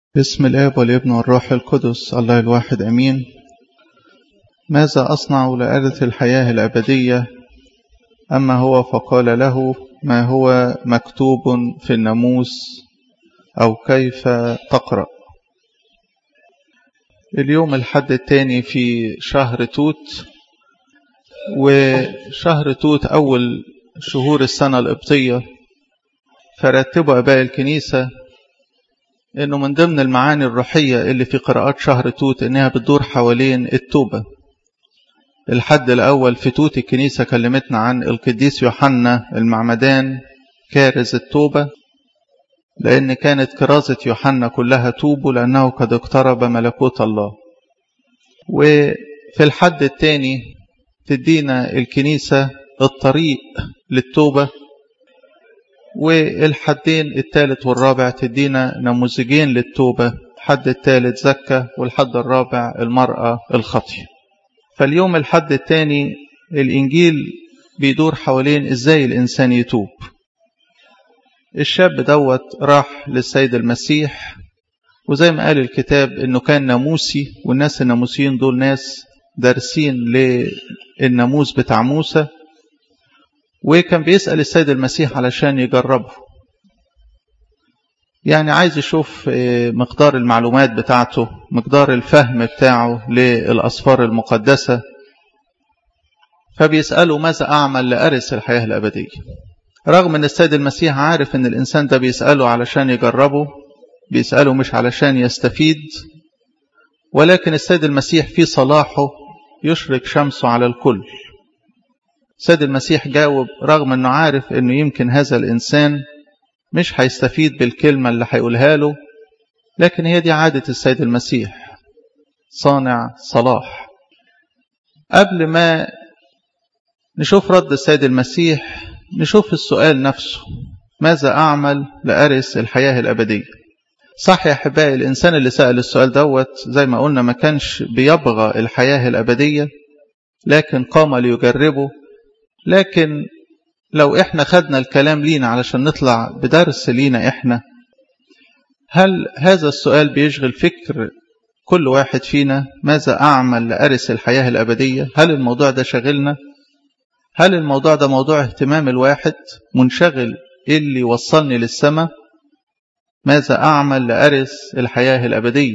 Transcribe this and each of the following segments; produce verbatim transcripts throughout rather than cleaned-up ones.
باسم الآب والابن والروح القدس الله الواحد أمين. ماذا أصنع لأرث الحياة الأبدية؟ أما هو فقال له: ما هو مكتوب في الناموس أو كيف تقرأ؟ اليوم الحد الثاني في شهر توت، وشهر توت أول شهور السنة القبطية، فرتبوا أباء الكنيسة إنه من ضمن المعاني الروحية اللي في قراءات شهر توت إنها بتدور حوالين التوبة. الحد الأول في توت الكنيسة كلمتنا عن القديس يوحنا المعمدان كارز التوبة، لأن كانت كرازة يوحنا كلها توبوا لأنه قد اقترب ملكوت الله. وفي الحد الثاني تدينا الكنيسة الطريق للتوبة، والحدين الثالث والرابع تدينا نموذجين للتوبة، الحد الثالث زكا والحد الرابع المرأة الخاطية. فاليوم الحد الثاني الإنجيل بيدور حوالين إزاي الإنسان يتوب. الشاب دوت راح للسيد المسيح، وزي ما قال الكتاب إنه كان ناموسي، والناس الناموسيين دول ناس دارسين للناموس بتاع موسى، وكان بيسأل السيد المسيح علشان يجربه، يعني عايز يشوف مقدار المعلومات بتاعته، مقدار الفهم بتاعه للأسفار المقدسة. فبيسأله: ماذا أعمل لأرث الحياة الأبدية؟ رغم أن السيد المسيح عارف أن الإنسان ده بيسأله علشان يجربه، بيسأله مش علشان يستفيد، ولكن السيد المسيح في صلاحه يشرق شمسه على الكل. السيد المسيح جاوب رغم أنه عارف أنه يمكن هذا الإنسان مش هيستفيد بالكلمة اللي هيقولها له، لكن هي دي عادة السيد المسيح، صانع صلاح. قبل ما نشوف رد السيد المسيح نشوف السؤال نفسه: ماذا أعمل لأرث الحياة الأبدية؟ صح يا أحبائي، الإنسان اللي سأل السؤال دوت زي ما قلنا ما كانش بيبغى الحياة الأبدية، لكن قام ليجربه. لكن لو إحنا خدنا الكلام لينا علشان نطلع بدرس لينا إحنا، هل هذا السؤال بيشغل فكر كل واحد فينا؟ ماذا أعمل لأرث الحياة الأبدية؟ هل الموضوع ده شغلنا؟ هل الموضوع ده موضوع اهتمام الواحد منشغل إيه اللي وصلني للسماء؟ ماذا أعمل لأرث الحياة الأبدية؟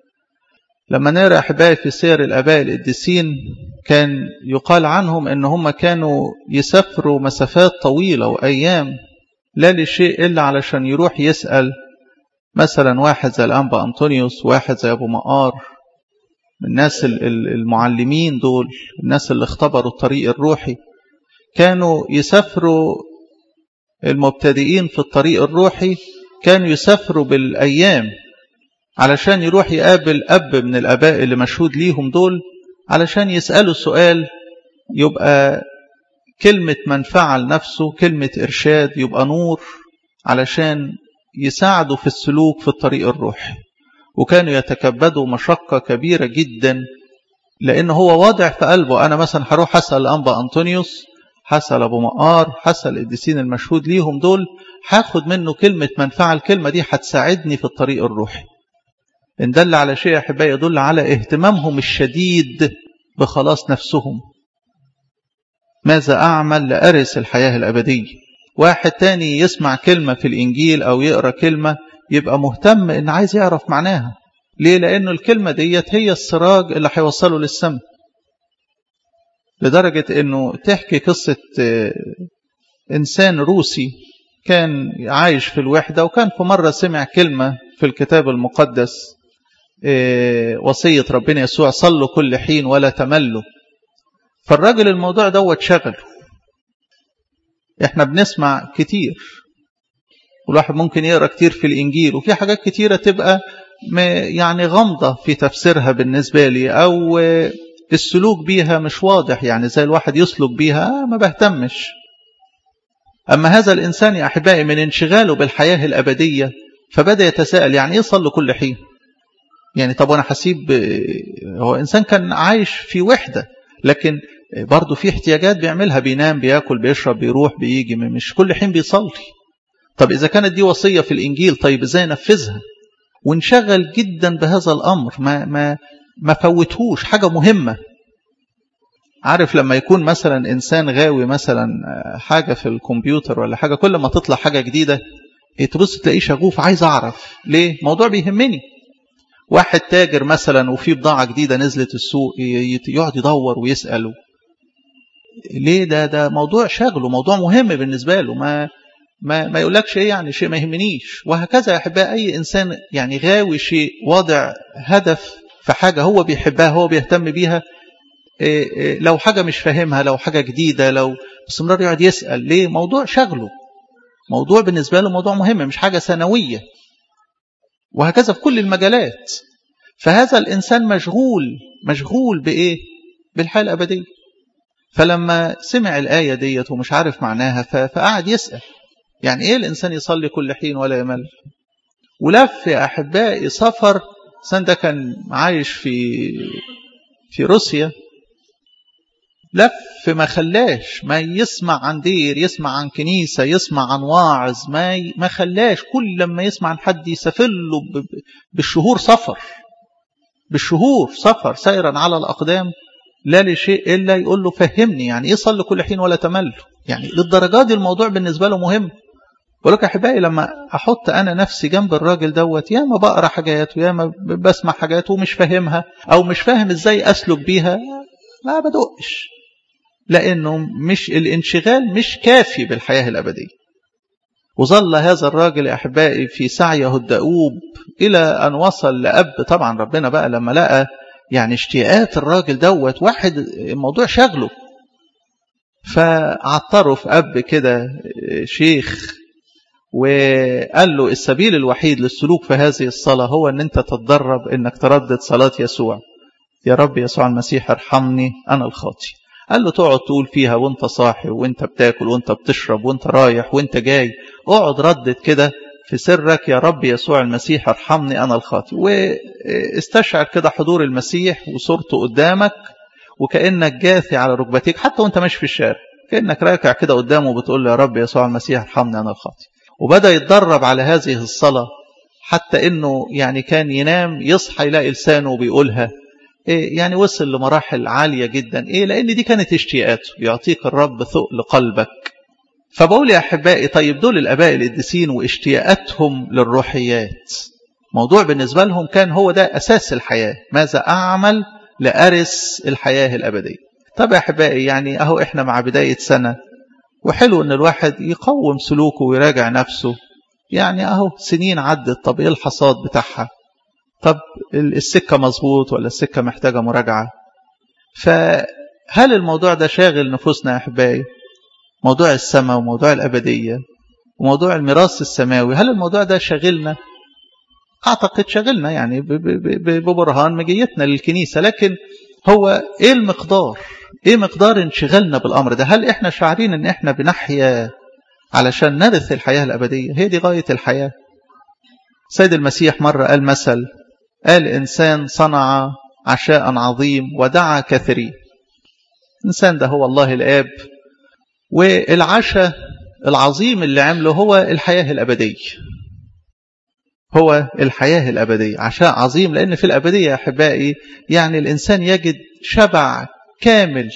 لما نرى أحبائي في سير الآباء القديسين كان يقال عنهم إن هم كانوا يسافروا مسافات طويلة وأيام لا لشيء إلا علشان يروح يسأل مثلا واحد زي الأنبا أنطونيوس، واحد زي أبو مقار، الناس المعلمين دول، الناس اللي اختبروا الطريق الروحي. كانوا يسافروا المبتدئين في الطريق الروحي، كانوا يسافروا بالأيام علشان يروح يقابل أب من الآباء اللي مشهود ليهم دول، علشان يسألوا سؤال يبقى كلمة منفعة لنفسه، كلمة إرشاد، يبقى نور علشان يساعدوا في السلوك في الطريق الروحي. وكانوا يتكبدوا مشقة كبيرة جدا، لأنه هو واضع في قلبه أنا مثلا هروح أسأل أنبا أنطونيوس، هسأل أبو مقار، هسأل القديسين المشهود ليهم دول، هاخد منه كلمة منفعة، الكلمة دي هتساعدني في الطريق الروحي. إن دل على شيء يا أحبائي يدل على اهتمامهم الشديد بخلاص نفسهم. ماذا أعمل لأرث الحياة الأبدية؟ واحد تاني يسمع كلمة في الإنجيل أو يقرأ كلمة يبقى مهتم إن عايز يعرف معناها. ليه؟ لأنه الكلمة ديت هي السراج اللي هيوصله للسماء. لدرجة إنه تحكي قصة إنسان روسي كان عايش في الوحدة، وكان في مرة سمع كلمة في الكتاب المقدس، وصية ربنا يسوع: صلوا كل حين ولا تملوا. فالراجل الموضوع دوت شغله. احنا بنسمع كتير، والواحد ممكن يقرأ كتير في الإنجيل، وفي حاجات كتيرة تبقى يعني غامضة في تفسيرها بالنسبة لي، أو السلوك بيها مش واضح، يعني زي الواحد يسلك بيها ما بهتمش. أما هذا الإنسان يا أحبائي من انشغاله بالحياة الأبدية فبدأ يتساءل: يعني إيه صلوا كل حين؟ يعني طب أنا حسيب، هو إنسان كان عايش في وحدة، لكن برضو في احتياجات بيعملها، بينام، بيأكل، بيشرب، بيروح بيجي، مش كل حين بيصلي. طب إذا كانت دي وصية في الإنجيل، طيب إزاي نفذها؟ ونشغل جدا بهذا الأمر، ما ما ما فوتهوش حاجة مهمة. عارف لما يكون مثلا إنسان غاوي مثلا حاجة في الكمبيوتر ولا حاجة، كل ما تطلع حاجة جديدة تبص تلاقيه شغوف عايز أعرف ليه، موضوع بيهمني. واحد تاجر مثلا وفي بضاعة جديدة نزلت السوق يقعد يدور ويسأله ليه، ده ده موضوع شغله، موضوع مهم بالنسبة له، ما ما ما يقولكش ايه يعني شيء ما يهمنيش. وهكذا يا احبائي اي انسان يعني غاوي شيء، واضع هدف في حاجة هو بيحبها هو بيهتم بيها، إيه إيه لو حاجة مش فاهمها، لو حاجة جديدة، لو باستمرار يقعد يسأل ليه، موضوع شغله، موضوع بالنسبة له موضوع مهم، مش حاجة ثانوية. وهكذا في كل المجالات. فهذا الإنسان مشغول مشغول بإيه؟ بالحياة الأبدية. فلما سمع الآية ديت ومش عارف معناها فقعد يسأل يعني إيه الإنسان يصلي كل حين ولا يمل. ولف يا أحبائي سفر، سن ده كان عايش في في روسيا، لف ما خلاش ما يسمع عن دير، يسمع عن كنيسة، يسمع عن واعظ، ما ما خلاش. كل لما يسمع عن حد يسافر له بالشهور سفر، بالشهور سفر سيرا على الأقدام، لا لشيء إلا يقول له فهمني يعني إيه صلي كل حين ولا تمل. يعني للدرجات دي الموضوع بالنسبة له مهم. ولك أحبائي لما أحط أنا نفسي جنب الراجل دوت، يا ما بقرأ حاجات ويا ما بسمع حاجات ومش فاهمها أو مش فاهم إزاي أسلك بيها، ما بدقش، لأنه مش الانشغال مش كافي بالحياة الأبدية. وظل هذا الراجل يا أحبائي في سعيه الدؤوب إلى أن وصل لأب. طبعا ربنا بقى لما لقى يعني اشتياقات الراجل دوت، واحد الموضوع شغله، فعطره في أب كده شيخ، وقال له السبيل الوحيد للسلوك في هذه الصلاة هو أن أنت تتدرب أنك تردد صلاة يسوع، يا رب يسوع المسيح ارحمني أنا الخاطي. قال له تقعد تقول فيها وانت صاحي وانت بتاكل وانت بتشرب وانت رايح وانت جاي، اقعد ردد كده في سرك يا رب يسوع المسيح ارحمني أنا الخاطي، واستشعر كده حضور المسيح وصورته قدامك، وكأنك جاثي على ركبتيك حتى وانت ماشي في الشارع، كأنك راكع كده قدامه وبتقول له يا رب يسوع المسيح ارحمني أنا الخاطي. وبدأ يتدرب على هذه الصلاة حتى انه يعني كان ينام يصحى يلاقي لسانه بيقولها. إيه يعني وصل لمراحل عالية جدا. إيه لأن دي كانت اشتياقاته، يعطيك الرب ثقل قلبك. فبقول يا أحبائي طيب دول الآباء القديسين واشتياقاتهم للروحيات، موضوع بالنسبة لهم كان هو ده أساس الحياة، ماذا أعمل لأرث الحياة الأبدية. طب يا أحبائي يعني أهو إحنا مع بداية سنة، وحلو أن الواحد يقوم سلوكه ويراجع نفسه. يعني أهو سنين عدت، طب إيه الحصاد بتاعها؟ طب السكة مظبوط ولا السكة محتاجة مراجعة؟ فهل الموضوع ده شاغل نفوسنا يا أحبائي؟ موضوع السماء وموضوع الأبدية وموضوع الميراث السماوي، هل الموضوع ده شاغلنا؟ أعتقد شاغلنا يعني ببرهان مجيتنا للكنيسة، لكن هو إيه المقدار؟ إيه مقدار انشغالنا بالأمر ده؟ هل إحنا شعرين إن إحنا بنحيا علشان نرث الحياة الأبدية؟ هي دي غاية الحياة. سيد المسيح مرة قال مثل، قال إنسان صنع عشاء عظيم ودعا كثيرين. إنسان ده هو الله الآب، والعشاء العظيم اللي عمله هو الحياة الأبدية، هو الحياة الأبدية، عشاء عظيم. لأن في الأبدية يا أحبائي يعني الإنسان يجد شبع كامل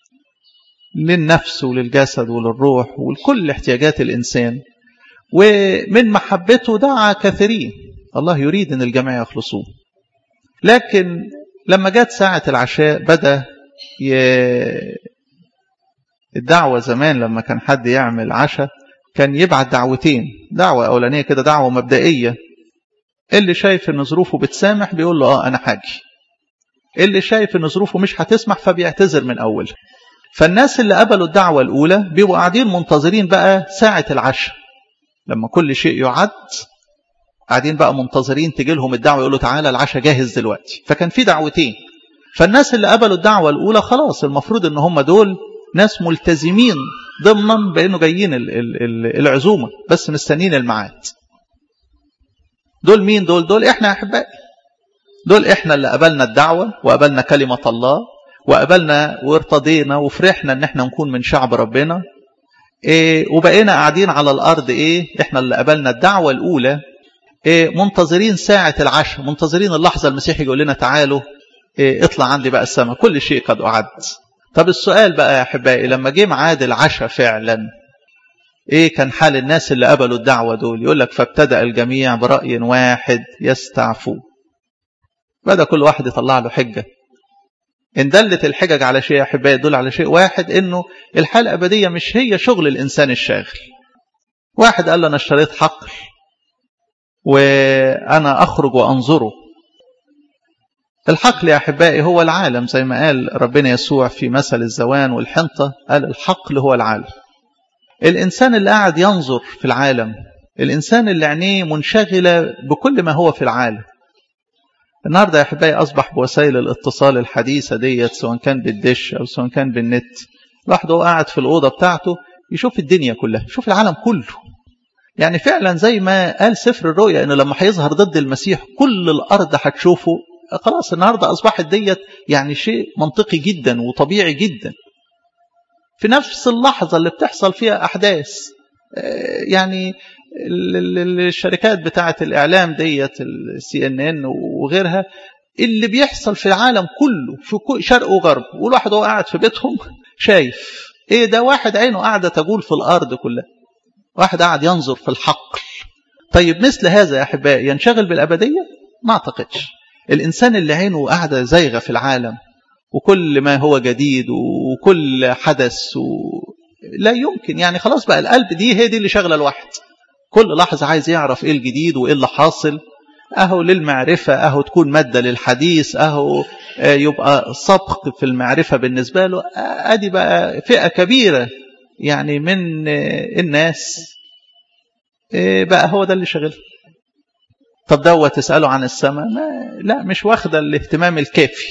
للنفس وللجسد وللروح ولكل احتياجات الإنسان. ومن محبته دعا كثيرين، الله يريد أن الجميع يخلصون. لكن لما جات ساعة العشاء بدأ ي... الدعوة زمان لما كان حد يعمل عشاء كان يبعت دعوتين، دعوة أولانية كده دعوة مبدئية، اللي شايف أن ظروفه بتسامح بيقول له آه أنا حاجي، اللي شايف أن ظروفه مش هتسمح فبيعتذر من أول. فالناس اللي قبلوا الدعوة الأولى بيبقوا قاعدين منتظرين بقى ساعة العشاء، لما كل شيء يعد قاعدين بقى منتظرين تجي لهم الدعوة يقولوا تعالى العشاء جاهز دلوقتي. فكان في دعوتين. فالناس اللي قبلوا الدعوة الأولى خلاص المفروض ان هم دول ناس ملتزمين ضمنا بأنه جايين العزومة بس مستنين الميعاد. دول مين دول؟ دول احنا يا أحبائي، دول احنا اللي قبلنا الدعوة وقبلنا كلمة الله وقبلنا وارتضينا وفرحنا ان احنا نكون من شعب ربنا. إيه وبقينا قاعدين على الأرض، إيه إحنا اللي قبلنا الدعوة الأولى إيه منتظرين ساعة العشاء، منتظرين اللحظة المسيح يقول لنا تعالوا إيه اطلع عندي بقى السماء، كل شيء قد أعد. طب السؤال بقى يا أحبائي، لما جه ميعاد العشاء فعلا إيه كان حال الناس اللي قبلوا الدعوة دول؟ يقول لك فابتدأ الجميع برأي واحد يستعفون. بدأ كل واحد يطلع له حجة. إن دلت الحجج على شيء يا أحبائي يدل على شيء واحد، إنه الحياة الأبدية مش هي شغل الإنسان الشاغل. واحد قال له أنا اشتريت حقل وأنا أخرج وأنظره. الحقل يا أحبائي هو العالم، زي ما قال ربنا يسوع في مثل الزوان والحنطة، قال الحقل هو العالم. الإنسان اللي قاعد ينظر في العالم، الإنسان اللي عينيه منشغلة بكل ما هو في العالم. النهاردة يا أحبائي أصبح بوسائل الاتصال الحديثة ديت، سواء كان بالدش أو سواء كان بالنت، الواحد هو قاعد في الأوضة بتاعته يشوف الدنيا كلها، يشوف العالم كله. يعني فعلا زي ما قال سفر الرؤيا إنه لما هيظهر ضد المسيح كل الأرض هتشوفه. خلاص النهاردة أصبحت ديت يعني شيء منطقي جدا وطبيعي جدا. في نفس اللحظة اللي بتحصل فيها أحداث، يعني الشركات بتاعة الإعلام ديت السي ان ان وغيرها، اللي بيحصل في العالم كله في شرق وغرب، والواحد هو قاعد في بيتهم شايف ايه ده. واحد عينه قاعدة تجول في الأرض كلها، واحد قاعد ينظر في الحقل. طيب مثل هذا يا أحبائي ينشغل بالأبدية؟ ما أعتقدش. الإنسان اللي عينه قاعدة زايغة في العالم وكل ما هو جديد وكل حدث و... لا يمكن، يعني خلاص بقى القلب دي هي دي اللي شغلة الواحد، كل لحظة عايز يعرف ايه الجديد وايه اللي حاصل، اهو للمعرفة، اهو تكون مادة للحديث، اهو يبقى سبق في المعرفة بالنسبة له. ادي بقى فئة كبيرة يعني من الناس بقى هو ده اللي شغله. طب دوت تسأله عن السماء، لا مش واخدة الاهتمام الكافي.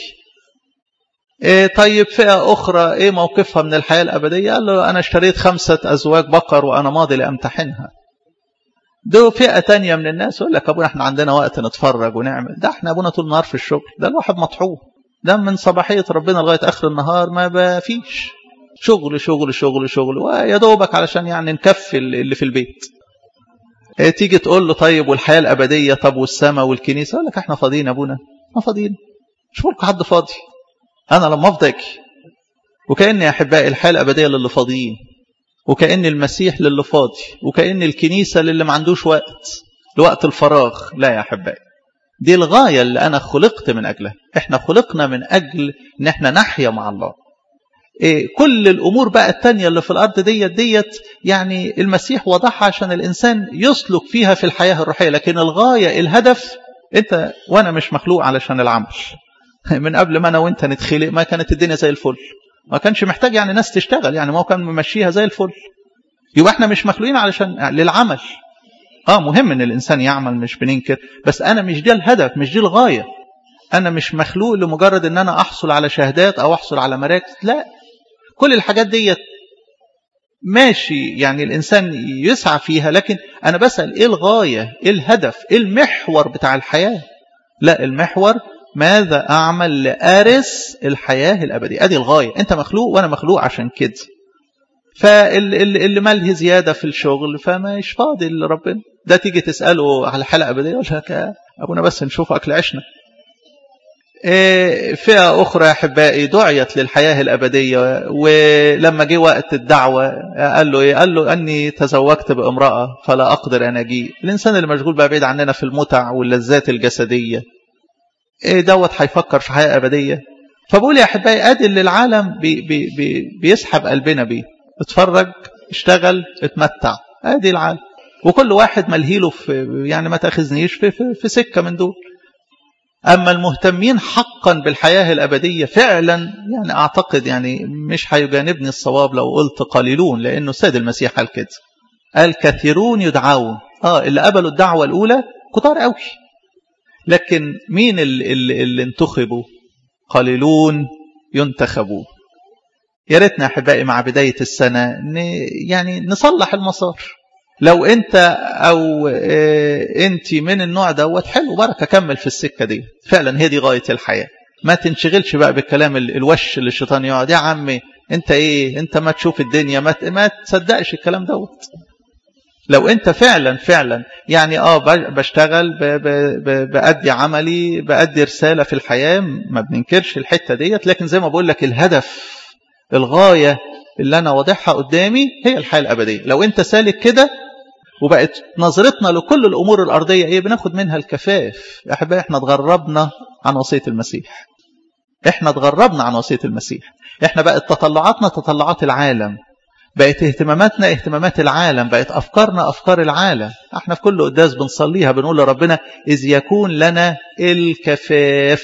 إيه طيب فئة أخرى إيه موقفها من الحياة الأبدية؟ قال له أنا اشتريت خمسة أزواج بقر وأنا ماضي لأمتحنها. دو فئة تانية من الناس يقول لك أبونا احنا عندنا وقت نتفرج ونعمل، ده احنا أبونا طول النهار في الشغل، ده الواحد مطحون، ده من صباحية ربنا لغاية آخر النهار ما بفيش شغل شغل شغل شغل، ويا دوبك علشان يعني نكفي اللي في البيت. إيه تيجي تقول له طيب والحياة الأبدية، طب والسماء والكنيسة؟ يقول لك احنا فاضيين أبونا، ما فاضيين، شوف لكم حد فاضي. أنا لما أفضك وكأن يا أحبائي الحياة الأبدية للي فاضيين، وكأن المسيح للي فاضي، وكأن الكنيسة للي ما عندوش وقت، لوقت الفراغ. لا يا أحبائي، دي الغاية اللي أنا خلقت من أجلها. إحنا خلقنا من أجل إن إحنا نحيا مع الله. إيه كل الأمور بقى التانية اللي في الأرض ديت ديت يعني المسيح وضعها عشان الإنسان يسلك فيها في الحياة الروحية، لكن الغاية الهدف، أنت وأنا مش مخلوق علشان العمل. من قبل ما أنا وأنت نتخلق ما كانت الدنيا زي الفل، ما كانش محتاج يعني ناس تشتغل، يعني ما هو كان ممشيها زي الفل. يبقى احنا مش مخلوقين علشان للعمل. اه مهم ان الانسان يعمل، مش بننكر، بس انا مش دي الهدف، مش دي الغاية. انا مش مخلوق لمجرد ان انا احصل على شهادات او احصل على مراكز، لا، كل الحاجات دي ماشي يعني الانسان يسعى فيها، لكن انا بسأل ايه الغاية، ايه الهدف، ايه المحور بتاع الحياة؟ لا، المحور ماذا أعمل لأرث الحياة الأبدية. أدي الغاية. أنت مخلوق وأنا مخلوق عشان كده. فاللي ماله زيادة في الشغل فما مش فاضي لربنا. ده تيجي تسأله على حلقة أبدية يقول لك أبونا بس نشوف أكل عشنا. فئة أخرى يا أحبائي دعيت للحياة الأبدية، ولما جه وقت الدعوة قال له إيه؟ قال له أني تزوجت بامرأة فلا أقدر أن أجي. الإنسان اللي مشغول بقى بعيد عننا في المتع واللذات الجسدية، إيه دوت هيفكر في حياة أبدية؟ فبقول يا أحبائي أدي اللي العالم بي بي بي بيسحب قلبنا بيه. اتفرج، اشتغل، اتمتع، أدي العالم. وكل واحد ملهيله في يعني ما تأخذنيش في, في, في سكة من دول. أما المهتمين حقا بالحياة الأبدية فعلا يعني أعتقد يعني مش هيجانبني الصواب لو قلت قليلون، لأنه السيد المسيح قال كده، قال كثيرون يدعون. آه اللي قبلوا الدعوة الأولى كتار قوي، لكن مين اللي, اللي, اللي انتخبوا؟ قليلون ينتخبوا. يا ريتنا يا أحبائي مع بداية السنة يعني نصلح المسار. لو أنت أو أنت من النوع دوت حلو، بركة، كمل في السكة دي، فعلا هي دي غاية الحياة. ما تنشغلش بقى بالكلام الوش اللي الشيطان يقعد يا عمي أنت إيه، أنت ما تشوف الدنيا، ما, ما تصدقش الكلام دوت. لو انت فعلا فعلا يعني اه بشتغل بأدي عملي بأدي رسالة في الحياة، ما بننكرش الحتة ديت، لكن زي ما بقول لك الهدف الغاية اللي انا واضحها قدامي هي الحياة الأبدية. لو انت سالك كده وبقت نظرتنا لكل الأمور الأرضية ايه، بناخد منها الكفاف. يا أحبائي احنا اتغربنا عن وصية المسيح، احنا اتغربنا عن وصية المسيح، احنا بقت تطلعاتنا تطلعات العالم، بقت اهتماماتنا اهتمامات العالم، بقت أفكارنا أفكار العالم. احنا في كل قداس بنصليها بنقول لربنا إذ يكون لنا الكفاف.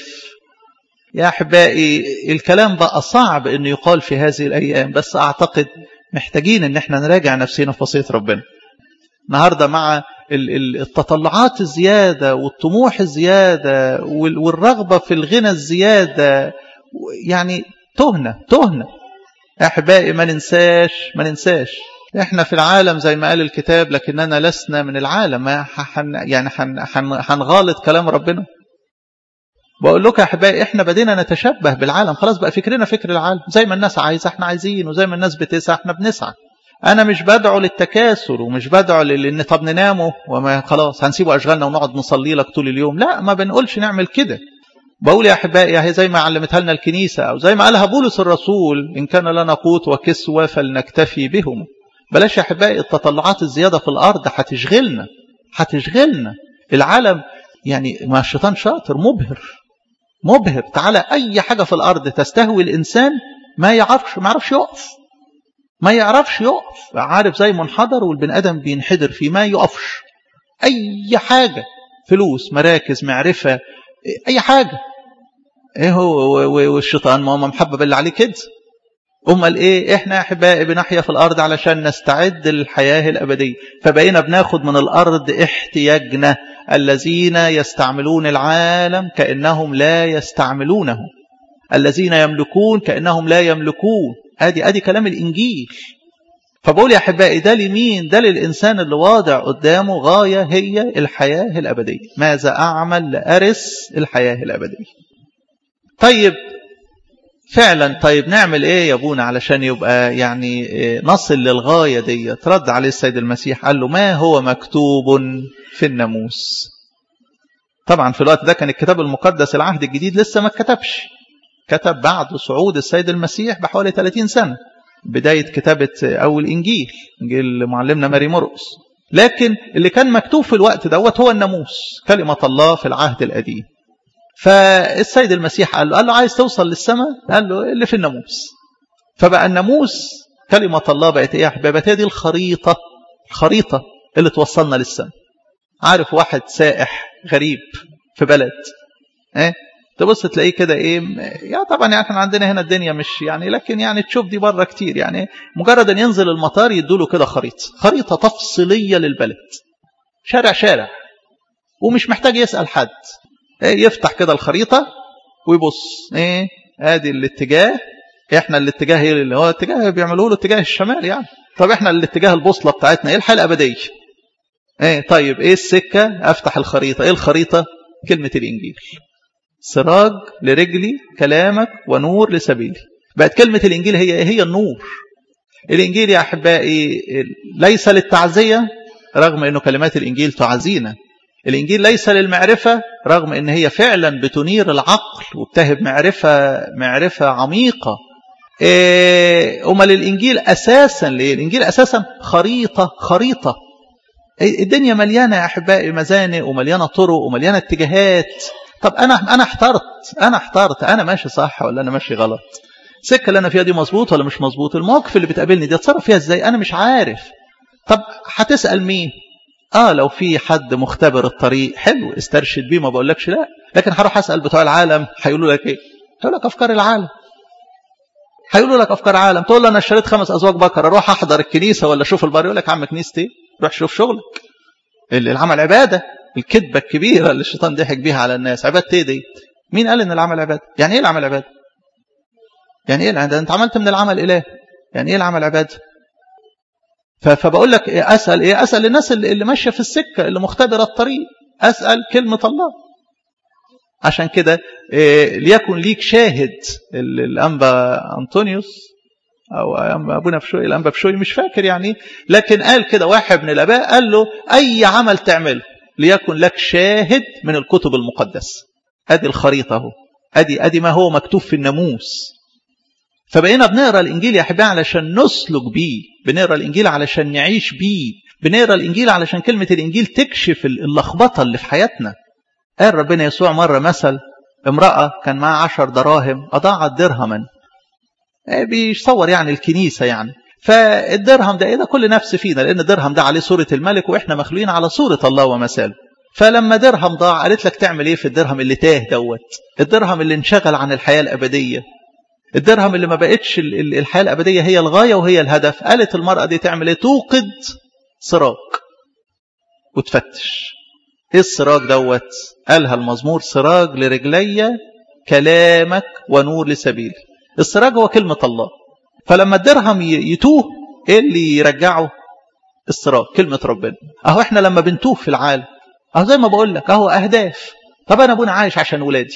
يا أحبائي الكلام بقى صعب أنه يقال في هذه الأيام، بس أعتقد محتاجين أن احنا نراجع نفسنا في وصية ربنا النهاردة مع التطلعات الزيادة والطموح الزيادة والرغبة في الغنى الزيادة. يعني تهنة تهنة يا أحبائي. ما ننساش ما ننساش احنا في العالم زي ما قال الكتاب، لكننا لسنا من العالم. ما حن يعني هنغالط كلام ربنا. بقول لك يا أحبائي احنا بدينا نتشبه بالعالم، خلاص بقى فكرنا فكر العالم، زي ما الناس عايزة احنا عايزين، وزي ما الناس بتسعى احنا بنسعى. أنا مش بدعو للتكاسل ومش بدعو لأن طب نناموا وما خلاص هنسيبوا أشغالنا ونقعد نصلي لك طول اليوم. لا، ما بنقولش نعمل كده. بقول يا أحبائي هي زي ما علمتها لنا الكنيسة، أو زي ما قالها بولس الرسول إن كان لنا قوت وكسوة فلنكتفي بهم. بلاش يا أحبائي التطلعات الزيادة في الأرض، هتشغلنا هتشغلنا العالم. يعني ما الشيطان شاطر مبهر مبهر. تعالى أي حاجة في الأرض تستهوي الإنسان ما يعرفش ما يعرفش يقف ما يعرفش يقف عارف زي منحدر، والبني آدم بينحدر فيه ما يقفش. أي حاجة، فلوس، مراكز، معرفة، أي حاجة. إيه هو والشيطان ما هو محبب اللي عليه كده. أمال إيه؟ إحنا أحبائي بنحيا في الأرض علشان نستعد للحياة الأبدية، فبقينا بناخد من الأرض احتياجنا. الذين يستعملون العالم كأنهم لا يستعملونه، الذين يملكون كأنهم لا يملكون. ادي ادي كلام الانجيل. فبقول يا احبائي ده لمين؟ ده للانسان اللي واضع قدامه غايه هي الحياه الابديه. ماذا اعمل لارث الحياه الابديه؟ طيب فعلا، طيب نعمل ايه يا ابونا علشان يبقى يعني نصل للغايه دي؟ رد عليه السيد المسيح قال له ما هو مكتوب في الناموس. طبعا في الوقت ده كان الكتاب المقدس العهد الجديد لسه ما اتكتبش، كتب بعد صعود السيد المسيح بحوالي ثلاثين سنة، بداية كتابة أول إنجيل إنجيل معلمنا ماري مرقس. لكن اللي كان مكتوب في الوقت دوت هو الناموس، كلمة الله في العهد القديم. فالسيد المسيح قال له, قال له عايز توصل للسماء؟ قال له اللي في الناموس. فبقى الناموس كلمة الله بقت إيه يا أحبابي؟ دي الخريطة الخريطة اللي توصلنا للسماء. عارف واحد سائح غريب في بلد، ايه تبص تلاقيه كده ايه، يا طبعا يعني احنا عندنا هنا الدنيا مش يعني، لكن يعني تشوف دي بره كتير. يعني مجرد ان ينزل المطار يدوله كده خريطه خريطه تفصيليه للبلد، شارع شارع، ومش محتاج يسال حد. ايه يفتح كده الخريطه ويبص، ايه ادي الاتجاه. احنا الاتجاه ايه اللي هو اتجاه بيعملوه له اتجاه الشمال يعني. طب احنا الاتجاه البوصله بتاعتنا ايه؟ الحياه الابديه. ايه طيب ايه السكه؟ افتح الخريطه. ايه الخريطه؟ كلمه الانجيل. سراج لرجلي كلامك ونور لسبيلي. بقت كلمة الإنجيل هي هي النور. الإنجيل يا أحبائي ليس للتعزية رغم أنه كلمات الإنجيل تعزينا. الإنجيل ليس للمعرفة رغم أن هي فعلا بتنير العقل وبتهب معرفة معرفة عميقة. أمال الإنجيل أساسا ليه؟ الإنجيل أساسا خريطة خريطة. الدنيا مليانة يا أحبائي مزانق ومليانة طرق ومليانة اتجاهات. طب أنا أنا احترت أنا احترت أنا ماشي صح ولا أنا ماشي غلط؟ السكة اللي أنا فيها دي مظبوط ولا مش مظبوط؟ المواقف اللي بتقابلني دي أتصرف فيها إزاي؟ أنا مش عارف. طب هتسأل مين؟ آه لو في حد مختبر الطريق حلو استرشد بيه، ما بقولكش لا. لكن هروح أسأل بتوع العالم هيقولوا لك إيه؟ هيقولوا لك أفكار العالم. هيقولوا لك أفكار العالم. تقول له أنا اشتريت خمس أزواج بقر، أروح أحضر الكنيسة ولا أشوف البار؟ يقول لك عم كنيستي روح شوف شغلك. العمل عبادة. الكذبة الكبيرة اللي الشيطان ضحك بيها على الناس، عبادة ايه دي؟ مين قال ان العمل عبادة؟ يعني ايه العمل عبادة؟ يعني ايه العبادة؟ انت عملت من العمل اله. يعني ايه العمل عبادة؟ فبقول لك إيه اسال ايه؟ اسال الناس اللي, اللي ماشيه في السكه، اللي مختبره الطريق. اسال كلمه الله. عشان كده إيه ليكن ليك شاهد. الانبا انطونيوس أو أبونا بشوي الأنبا بشوي مش فاكر يعني، لكن قال كده واحد من الآباء قال له أي عمل تعمله ليكن لك شاهد من الكتب المقدسة. أدي الخريطة اهو، أدي أدي ما هو مكتوب في الناموس. فبقينا بنقرأ الإنجيل يا أحبائي علشان نسلك بيه، بنقرأ الإنجيل علشان نعيش بيه، بنقرأ الإنجيل علشان كلمة الإنجيل تكشف اللخبطة اللي في حياتنا. قال ربنا يسوع مرة مثل امرأة كان معها عشر دراهم أضاعت درهما، بيصور يعني الكنيسة يعني. فالدرهم ده إيه ده؟ كل نفس فينا، لأن الدرهم ده عليه صورة الملك وإحنا مخلوقين على صورة الله ومثاله. فلما درهم ضاع قالت لك تعمل إيه في الدرهم اللي تاه دوت؟ الدرهم اللي انشغل عن الحياة الأبدية، الدرهم اللي ما بقتش الحياة الأبدية هي الغاية وهي الهدف. قالت المرأة دي تعمل إيه؟ توقد سراج وتفتش. إيه السراج دوت؟ قالها المزمور سراج لرجلي كلامك ونور لسبيلي. السراج هو كلمة الله. فلما الدرهم يتوه إيه اللي يرجعه؟ السراج كلمة ربنا. أهو إحنا لما بنتوه في العالم أهو زي ما بقول لك أهو أهداف. طب أنا أبونا عايش عشان ولادي،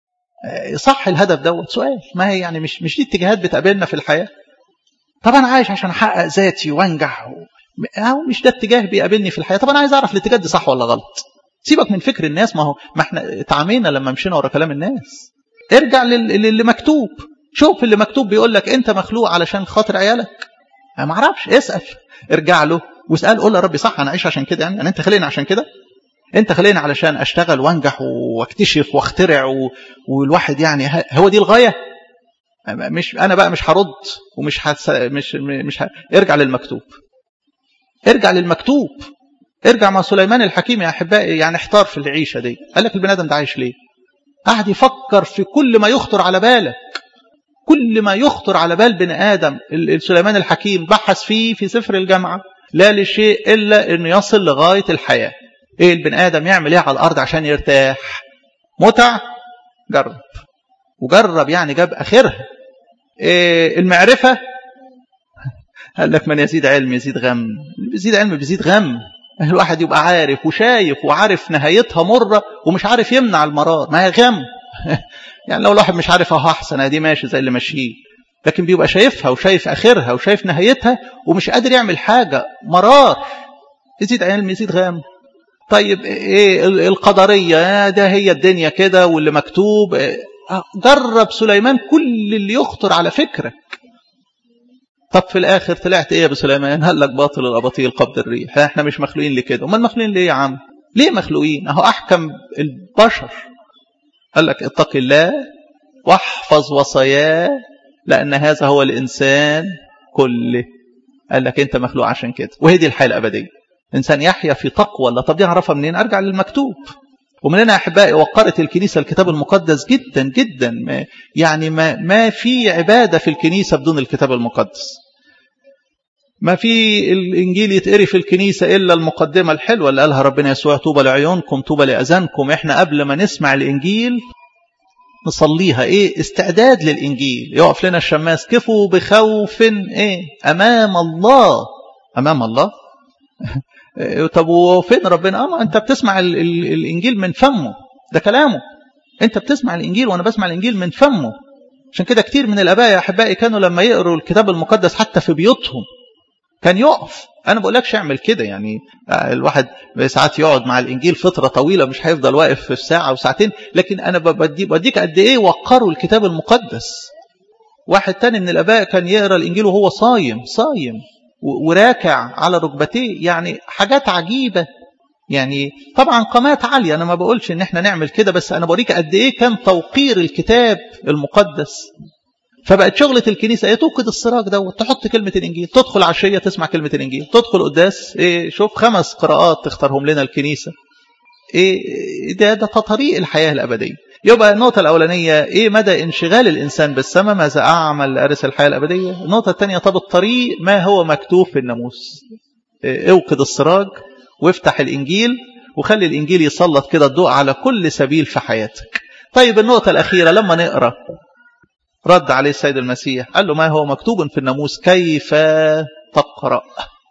صح الهدف دوت؟ سؤال. ما هي يعني مش مش دي اتجاهات بتقابلنا في الحياة؟ طب أنا عايش عشان أحقق ذاتي وأنجح، أهو مش ده اتجاه بيقابلني في الحياة. طب أنا عايز أعرف الاتجاه ده صح ولا غلط. سيبك من فكر الناس، ما هو ما احنا اتعامينا لما مشينا ورا كلام الناس. ارجع للي مكتوب، شوف اللي مكتوب بيقول لك أنت مخلوق علشان خاطر عيالك. أنا ما أعرفش، اسأل، ارجع له واسأل، قول يا ربي صح أنا أعيش عشان كده يعني؟ يعني أنت خليني عشان كده؟ أنت خليني علشان أشتغل وأنجح واكتشف واخترع و... والواحد يعني هو دي الغاية؟ مش أنا بقى مش هرد ومش حس... مش مش ه... ارجع للمكتوب، ارجع للمكتوب. ارجع مع سليمان الحكيم يا أحبائي، يعني احتار في العيشة دي. قال لك البني آدم ده عايش ليه؟ قاعد يفكر في كل ما يخطر على بالك، كل ما يخطر على بال بني آدم. سليمان الحكيم بحث فيه في سفر الجامعة، لا لشيء إلا أنه يصل لغاية الحياة. إيه البني آدم يعمل إيه على الأرض عشان يرتاح؟ متع؟ جرب وجرب يعني جاب آخرها. إيه المعرفة؟ قال لك من يزيد علم يزيد غم. يزيد علم بيزيد غم. الواحد يبقى عارف وشايف وعارف نهايتها مرة ومش عارف يمنع المرار، ما هي غم. يعني لو الواحد مش عارف اهو احسن دي ماشي زي اللي ماشيين، لكن بيبقى شايفها وشايف اخرها وشايف نهايتها ومش قادر يعمل حاجة، مرار. يزيد علم يزيد غم. طيب ايه القدرية؟ ده هي الدنيا كده واللي مكتوب. جرب سليمان كل اللي يخطر على فكرك. طب في الاخر طلعت ايه يا ابو سليمان؟ قال لك باطل الاباطيل قبض الريح. احنا مش مخلوقين لكده. امال مخلوقين ليه يا عم؟ ليه مخلوقين؟ اهو احكم البشر. قال لك اتق الله واحفظ وصاياه لان هذا هو الانسان كله. قال لك انت مخلوق عشان كده، وهي دي الحياه الابديه. انسان يحيا في تقوى الله. طب دي اعرفها منين؟ ارجع للمكتوب. ومن هنا احبائي وقرت الكنيسه الكتاب المقدس جدا جدا. ما يعني ما ما في عباده في الكنيسه بدون الكتاب المقدس. ما في الانجيل يتقري في الكنيسه الا المقدمه الحلوه اللي قالها ربنا يسوع: طوبى لعيونكم طوبى لاذانكم. احنا قبل ما نسمع الانجيل نصليها ايه؟ استعداد للانجيل. يقف لنا الشماس: كفوا بخوف ايه امام الله. امام الله. طب وفين ربنا؟ اه انت بتسمع ال ال الانجيل من فمه، ده كلامه. انت بتسمع الانجيل وانا بسمع الانجيل من فمه. عشان كده كتير من الاباء يا احبائي كانوا لما يقروا الكتاب المقدس حتى في بيوتهم كان يقف. انا بقول لكش اعمل كده يعني. الواحد ساعات يقعد مع الانجيل فتره طويله، مش هيفضل واقف في الساعه وساعتين، لكن انا بدي بديك قد ايه وقروا الكتاب المقدس. واحد تاني من الاباء كان يقرا الانجيل وهو صايم صايم وراكع على ركبتيه، يعني حاجات عجيبه. يعني طبعا قامات عاليه، انا ما بقولش ان احنا نعمل كده، بس انا بوريك قد ايه كان توقير الكتاب المقدس. فبقت شغلة الكنيسة ايه؟ توقد السراج دوت، تحط كلمة الانجيل، تدخل عشية تسمع كلمة الانجيل، تدخل قداس ايه؟ شوف خمس قراءات تختارهم لنا الكنيسة. ايه ده؟ ده طريق الحياة الابدية. يبقى النقطة الاولانية ايه؟ مدى انشغال الانسان بالسماء، ماذا اعمل لارث الحياة الابدية. النقطة الثانية طب الطريق ما هو مكتوب في الناموس. ايه؟ اوقد السراج وافتح الانجيل وخلي الانجيل يسلط كده الضوء على كل سبيل في حياتك. طيب النقطة الاخيرة لما نقرأ، رد عليه السيد المسيح قال له: ما هو مكتوب في الناموس كيف تقرأ.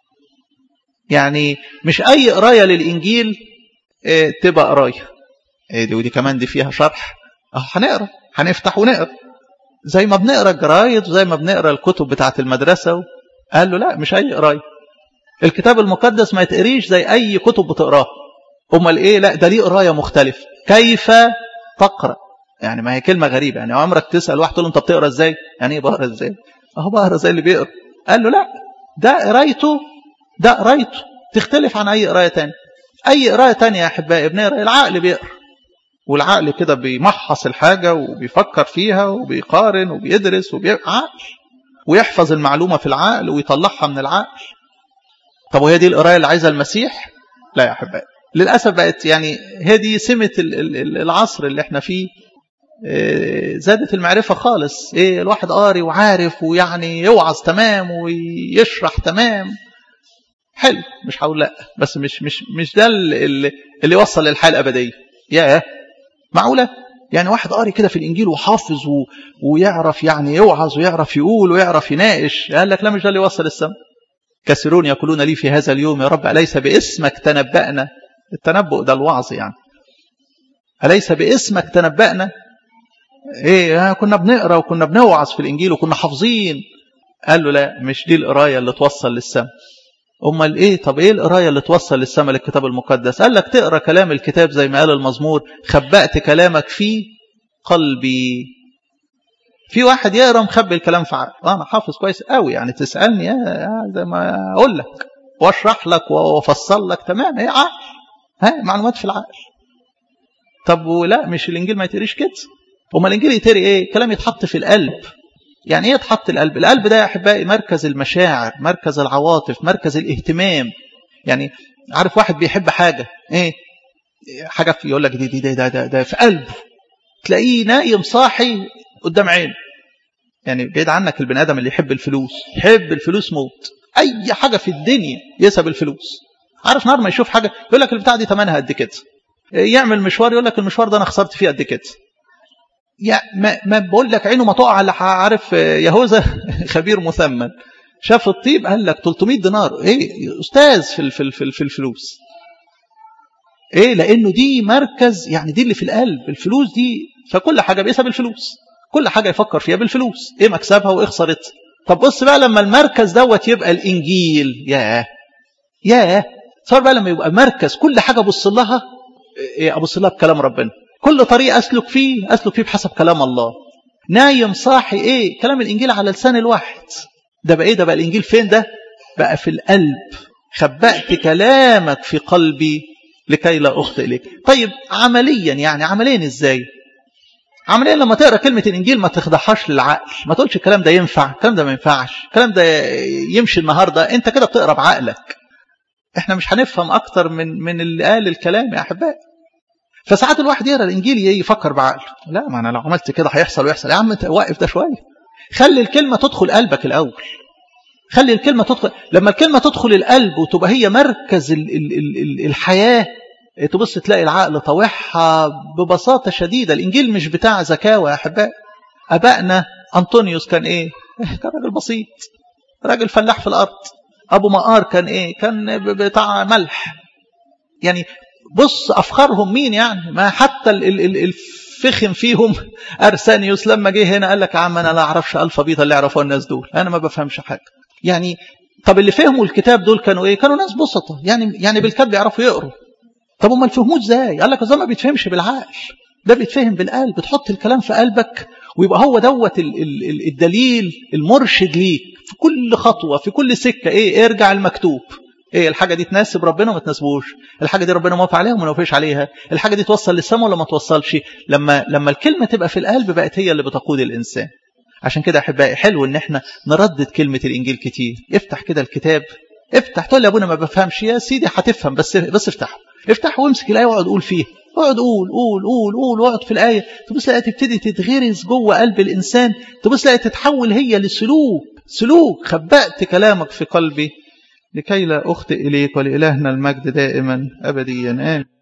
يعني مش أي قراية للإنجيل اه تبقى قراية. اه دي ودي كمان دي فيها شرح. اه هنقرأ، هنفتح ونقرأ زي ما بنقرأ الجرايد وزي ما بنقرأ الكتب بتاعة المدرسة. قال له لا، مش أي قراية. الكتاب المقدس ما يتقريش زي أي كتب بتقراه. أمال إيه؟ لا، ده ليه قراية مختلف. كيف تقرأ؟ يعني ما هي كلمة غريبة. يعني عمرك تسأل واحد تقول له أنت بتقرأ إزاي؟ يعني إيه بقرأ إزاي؟ أهو بقرأ زي اللي بيقرأ. قال له لا، ده قرايته ده قرايته تختلف عن أي قراية تانية. أي قراية تانية يا أحبائي بنقرأ، العقل بيقرأ، والعقل كده بيمحص الحاجة وبيفكر فيها وبيقارن وبيدرس وبيعقل ويحفظ المعلومة في العقل ويطلعها من العقل. طب وهي دي القراية اللي عايزها المسيح؟ لا يا أحبائي، للأسف بقت يعني هذه سمة العصر اللي احنا فيه. زادت المعرفة خالص. ايه الواحد قاري وعارف ويعني يوعظ تمام ويشرح تمام، حلو، مش هقول لا، بس مش مش مش ده اللي, اللي يوصل للحياة الأبدية. يا معقولة؟ يعني واحد قاري كده في الإنجيل وحافظ و... ويعرف يعني يوعظ ويعرف يقول ويعرف يناقش، قال لك لا، مش ده اللي يوصل السماء. كثيرون يقولون لي في هذا اليوم يا رب أليس باسمك تنبأنا؟ التنبؤ ده الوعظ يعني. أليس باسمك تنبأنا؟ ايه، كنا بنقرأ وكنا بنوعظ في الإنجيل وكنا حافظين. قال له لا، مش دي القراية اللي توصل للسماء. امال ايه؟ طب ايه القرايه اللي توصل للسماء للكتاب المقدس؟ قال لك تقرا كلام الكتاب زي ما قال المزمور، خبأت كلامك في قلبي. في واحد يقرا مخبي الكلام في عقله. انا حافظ كويس قوي، يعني تسالني زي ما اقول لك واشرح لك وافصل لك تمام، ايه عقل، ها معلومات في العقل. طب ولا مش الانجيل ما يتقريش كده؟ امال الانجيل يتقري ايه؟ كلام يتحط في القلب. يعني ايه يتحط القلب؟ القلب ده يا احبائي مركز المشاعر، مركز العواطف، مركز الاهتمام. يعني عارف واحد بيحب حاجه، ايه حاجه في يقول لك دي دي ده ده, ده في قلبه، تلاقيه نايم صاحي قدام عينه. يعني بعيد عنك البني ادم اللي يحب الفلوس، يحب الفلوس موت، اي حاجه في الدنيا يسب الفلوس. عارف نهار ما يشوف حاجه يقول لك البتاع دي ثمنها قد كده، يعمل مشوار يقول لك المشوار ده انا خسرت فيه قد كده. يعني ما, ما بقول لك عينه ما تقع على، عارف يهوذا خبير مثمن، شاف الطيب قال لك ثلاثمائة دينار، ايه استاذ في في في, في الفلوس. ايه؟ لانه دي مركز، يعني دي اللي في القلب، الفلوس دي. فكل حاجه بيقيسها بالفلوس، كل حاجه يفكر فيها بالفلوس، ايه مكسبها وايه خسارتها. طب بص بقى لما المركز دوت يبقى الانجيل، ياه ياه صار بقى لما يبقى مركز كل حاجه ابص لها، ايه ابص لها بكلام ربنا. كل طريق أسلك فيه أسلك فيه بحسب كلام الله. نايم صاحي، إيه كلام الإنجيل على لسان الواحد. ده بقى إيه؟ ده بقى الإنجيل فين؟ ده بقى في القلب. خبأت كلامك في قلبي لكي لا أخطئ إليك. طيب عمليا، يعني عمليا إزاي؟ عمليا لما تقرأ كلمة الإنجيل ما تخضعهاش للعقل، ما تقولش الكلام ده ينفع، الكلام ده ما ينفعش، الكلام ده يمشي النهاردة. أنت كده بتقرأ بعقلك. إحنا مش هنفهم أكتر من من اللي قال الكلام يا أحبائي. فساعات الواحد يقرأ الإنجيل يفكر بعقله، لا ما أنا لو عملت كده هيحصل ويحصل. يا عم وقف ده شوية، خلي الكلمة تدخل قلبك الأول. خلي الكلمة تدخل، لما الكلمة تدخل القلب وتبقى هي مركز ال ال ال الحياة، تبص تلاقي العقل طوحها ببساطة شديدة. الإنجيل مش بتاع زكاوة يا أحباء. أبائنا أنطونيوس كان إيه؟ كان راجل بسيط، راجل فلاح في الأرض. أبو مقار كان إيه؟ كان بتاع ملح. يعني بص أفخرهم مين يعني؟ ما حتى الفخم فيهم أرسانيوس لما جه هنا قال لك يا عم أنا لا أعرفش ألفا بيتا اللي يعرفوه الناس دول، أنا ما بفهمش حاجة. يعني طب اللي فهموا الكتاب دول كانوا إيه؟ كانوا ناس بسطة، يعني يعني بالكتاب بيعرفوا يقروا. طب هم الفهموه إزاي؟ قال لك إزاي ما بيتفهمش بالعقل، ده بيتفهم بالقلب. بتحط الكلام في قلبك ويبقى هو دوت الدليل المرشد ليك في كل خطوة، في كل سكة. إيه؟ ارجع المكتوب. ايه الحاجه دي تناسب ربنا وما تناسبوش؟ الحاجه دي ربنا موافق عليها وما موافقش عليها؟ الحاجه دي توصل للسماء ولا ما توصلش؟ لما لما الكلمه تبقى في القلب بقت هي اللي بتقود الانسان. عشان كده احبائي حلو ان احنا نردد كلمه الانجيل كتير. افتح كده الكتاب، افتح. تقول لي يا ابونا ما بفهمش، يا سيدي هتفهم، بس بس افتحه افتح وامسك الايه واقعد قول فيها، اقعد قول قول قول قول واقعد في الايه. تبص الايه تبتدي تتغرس جوه قلب الانسان، تبص الايه تتحول هي لسلوك. سلوك. خبأت كلامك في قلبي لكي لا أخطئ إليك، ولإلهنا المجد دائما أبديا آمين.